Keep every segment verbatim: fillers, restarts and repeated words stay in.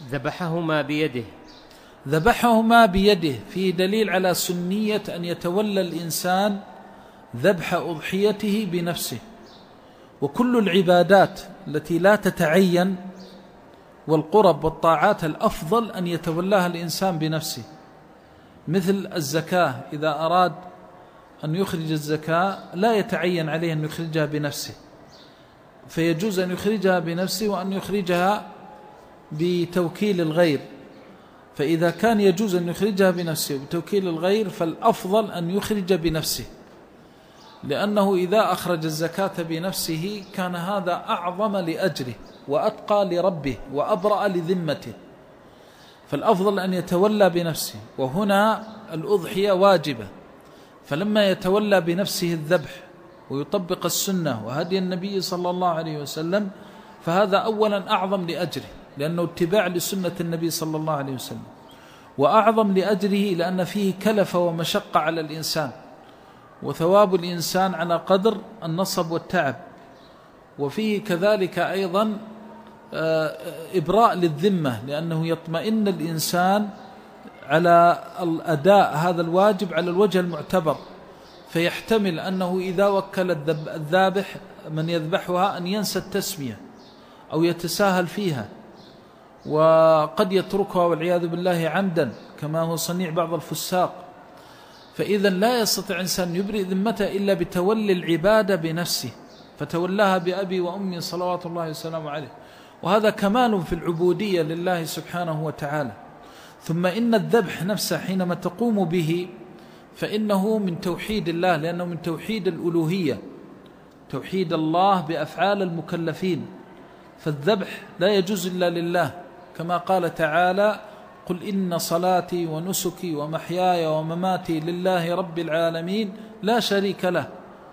ذبحهما بيده. ذبحهما بيده فيه دليل على سنية أن يتولى الإنسان ذبح أضحيته بنفسه. وكل العبادات التي لا تتعين والقرب والطاعات الأفضل أن يتولاها الإنسان بنفسه، مثل الزكاة، إذا أراد أن يخرج الزكاة لا يتعين عليه أن يخرجها بنفسه، فيجوز أن يخرجها بنفسه وأن يخرجها بتوكيل الغير. فإذا كان يجوز أن يخرجها بنفسه بتوكيل الغير فالأفضل أن يخرج بنفسه، لأنه إذا أخرج الزكاة بنفسه كان هذا أعظم لأجره وأتقى لربه وأبرأ لذمته، فالأفضل أن يتولى بنفسه. وهنا الأضحية واجبة، فلما يتولى بنفسه الذبح ويطبق السنة وهدي النبي صلى الله عليه وسلم فهذا أولا أعظم لأجره، لأنه اتباع لسنة النبي صلى الله عليه وسلم، وأعظم لأجره لأن فيه كلفة ومشقة على الإنسان، وثواب الإنسان على قدر النصب والتعب، وفيه كذلك أيضا إبراء للذمة، لأنه يطمئن الإنسان على الأداء هذا الواجب على الوجه المعتبر، فيحتمل أنه إذا وكل الذابح من يذبحها أن ينسى التسمية أو يتساهل فيها، وقد يتركها والعياذ بالله عمدا كما هو صنيع بعض الفساق. فإذا لا يستطيع إنسان يبرئ ذمته إلا بتولي العبادة بنفسه، فتولاها بأبي وأمي صلوات الله وسلامه عليه، وهذا كمال في العبودية لله سبحانه وتعالى. ثم إن الذبح نفسه حينما تقوم به فإنه من توحيد الله، لأنه من توحيد الألوهية، توحيد الله بأفعال المكلفين. فالذبح لا يجوز إلا لله، كما قال تعالى: قل إن صلاتي ونسكي ومحياي ومماتي لله رب العالمين لا شريك له.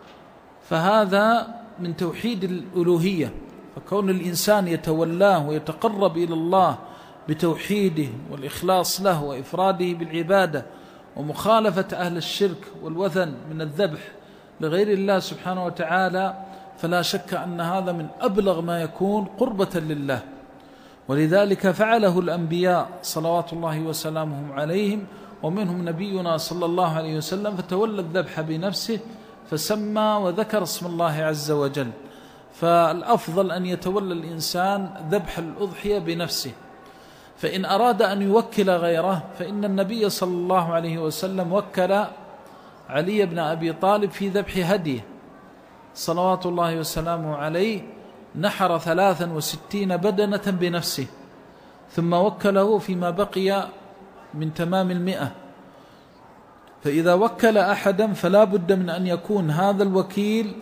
فهذا من توحيد الألوهية، فكون الإنسان يتولاه ويتقرب إلى الله بتوحيده والإخلاص له وإفراده بالعبادة ومخالفة أهل الشرك والوثن من الذبح لغير الله سبحانه وتعالى، فلا شك أن هذا من أبلغ ما يكون قربة لله. ولذلك فعله الأنبياء صلوات الله وسلامهم عليهم، ومنهم نبينا صلى الله عليه وسلم، فتولى الذبح بنفسه فسمى وذكر اسم الله عز وجل. فالأفضل أن يتولى الإنسان ذبح الأضحية بنفسه. فإن أراد أن يوكل غيره فإن النبي صلى الله عليه وسلم وكل علي بن أبي طالب في ذبح هديه صلوات الله وسلامه عليه، نحر ثلاثا وستين بدنة بنفسه، ثم وكله فيما بقي من تمام المئة. فإذا وكل أحدا فلا بد من أن يكون هذا الوكيل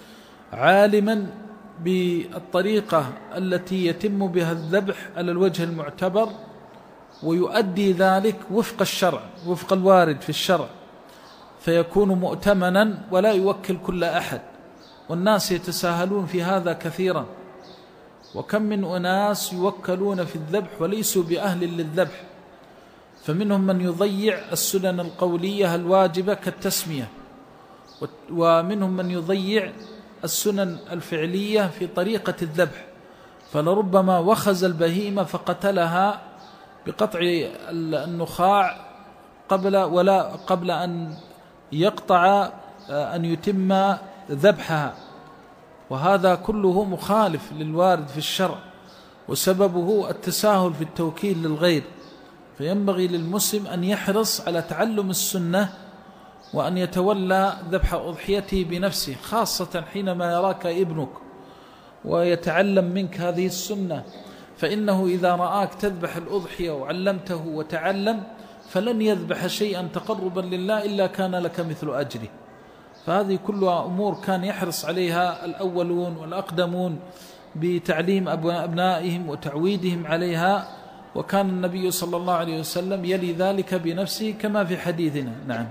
عالما بالطريقة التي يتم بها الذبح على الوجه المعتبر، ويؤدي ذلك وفق الشرع وفق الوارد في الشرع، فيكون مؤتمنا ولا يوكل كل أحد. والناس يتساهلون في هذا كثيرا، وكم من أناس يوكلون في الذبح وليسوا بأهل للذبح، فمنهم من يضيع السنن القولية الواجبة كالتسمية، ومنهم من يضيع السنن الفعلية في طريقة الذبح، فلربما وخز البهيمة فقتلها بقطع النخاع قبل ولا قبل أن يقطع أن يتم ذبحها، وهذا كله مخالف للوارد في الشرع، وسببه التساهل في التوكيل للغير. فينبغي للمسلم أن يحرص على تعلم السنة، وأن يتولى ذبح أضحيته بنفسه، خاصة حينما يراك ابنك ويتعلم منك هذه السنة، فإنه إذا رآك تذبح الأضحية وعلمته وتعلم فلن يذبح شيئا تقربا لله إلا كان لك مثل أجره. فهذه كلها أمور كان يحرص عليها الأولون والأقدمون بتعليم أبنائهم وتعويدهم عليها، وكان النبي صلى الله عليه وسلم يلي ذلك بنفسه كما في حديثنا. نعم.